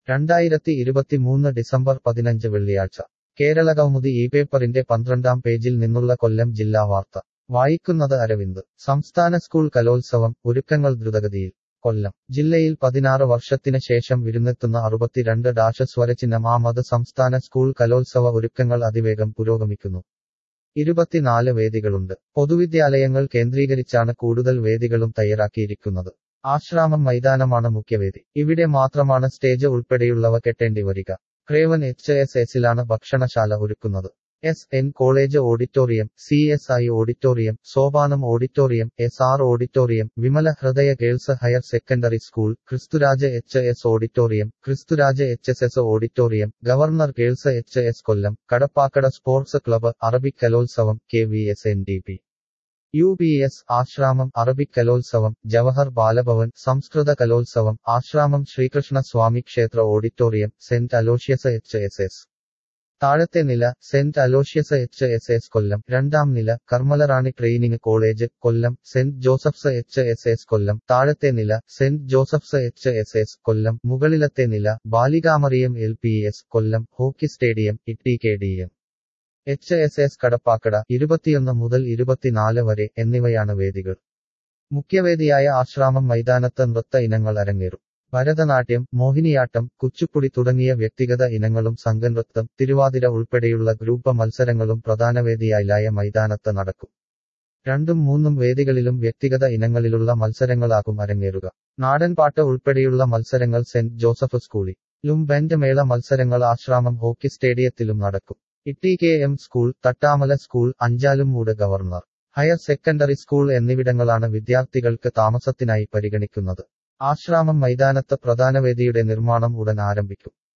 2023 December 15 വെള്ളിയാഴ്ച കേരളകൗമുദി ഈ പേപ്പറിന്റെ 12-ാം പേജിൽ നിന്നുള്ള കൊല്ലം ജില്ലാ വാർത്ത വായിക്കുന്നത് അരവിന്ദ്. സംസ്ഥാന സ്കൂൾ കലോത്സവം ഒരുക്കങ്ങൾ ദ്രുതഗതിയിൽ. കൊല്ലം ജില്ലയിൽ 16 വർഷത്തിന് ശേഷം വിരുന്നെത്തുന്ന 62 സ്വരചിഹ്നം സംസ്ഥാന സ്കൂൾ കലോത്സവ ഒരുക്കങ്ങൾ അതിവേഗം പുരോഗമിക്കുന്നു. 24 വേദികളുണ്ട്. പൊതുവിദ്യാലയങ്ങൾ കേന്ദ്രീകരിച്ചാണ് കൂടുതൽ വേദികളും തയ്യാറാക്കിയിരിക്കുന്നത്. ആശ്രാമം മൈതാനമാണ് മുഖ്യവേദി. ഇവിടെ മാത്രമാണ് സ്റ്റേജ് ഉൾപ്പെടെയുള്ളവ കെട്ടേണ്ടി വരിക. ക്രേവൻ HSSലാണ് ഭക്ഷണശാല ഒരുക്കുന്നത്. SN college auditorium, CSI auditorium, Sopanam auditorium, SR auditorium, Vimala Hridaya girls higher secondary school, Kristuraj HS auditorium, Kristuraj HSS auditorium, government girls HS Kollam, Kadappakada sports club, Arabic കലോത്സവം, KVSNDP UPS, ആശ്രാമം അറബിക് കലോത്സവം, ജവഹർ ബാലഭവൻ സംസ്കൃത കലോത്സവം, ആശ്രാമം ശ്രീകൃഷ്ണ സ്വാമി ക്ഷേത്ര ഓഡിറ്റോറിയം, സെന്റ് അലോഷ്യസ് HSS. താഴത്തെ നില സെന്റ് അലോഷ്യസ് HSS കൊല്ലം. രണ്ടാം നില Carmelrani training college Kollam, saint Joseph's HSS Kollam. താഴത്തെ നില സെന്റ് ജോസഫ്സ് HSS കൊല്ലം. മുകളിലത്തെ നില Balikamariyam LPS Kollam. Hockey stadium ITKDM HSS Kadappakada 21 മുതൽ 24 വരെ എന്നിവയാണ് വേദികൾ. മുഖ്യവേദിയായ ആശ്രാമം മൈതാനത്ത് നൃത്ത ഇനങ്ങൾ അരങ്ങേറും. ഭരതനാട്യം, മോഹിനിയാട്ടം, കുച്ചിപ്പുടി തുടങ്ങിയ വ്യക്തിഗത ഇനങ്ങളും സംഘനൃത്തം, തിരുവാതിര ഉൾപ്പെടെയുള്ള ഗ്രൂപ്പ് മത്സരങ്ങളും പ്രധാനവേദിയായ മൈതാനത്ത് നടക്കും. 2ഉം 3ഉം വേദികളിലും വ്യക്തിഗത ഇനങ്ങളിലുള്ള മത്സരങ്ങളാകും അരങ്ങേറുക. നാടൻപാട്ട് ഉൾപ്പെടെയുള്ള മത്സരങ്ങൾ സെന്റ് ജോസഫ് സ്കൂളിലും ബാൻഡ് മേള മത്സരങ്ങൾ ആശ്രാമം ഹോക്കി സ്റ്റേഡിയത്തിലും നടക്കും. ITKM school, Thattamala school, Anchalummoodu government higher secondary school എന്നിവിടങ്ങളാണ് വിദ്യാർത്ഥികൾക്ക് താമസത്തിനായി പരിഗണിക്കുന്നത്. ആശ്രാമം മൈതാനത്ത് പ്രധാനവേദിയുടെ നിർമ്മാണം ഉടൻ ആരംഭിക്കും.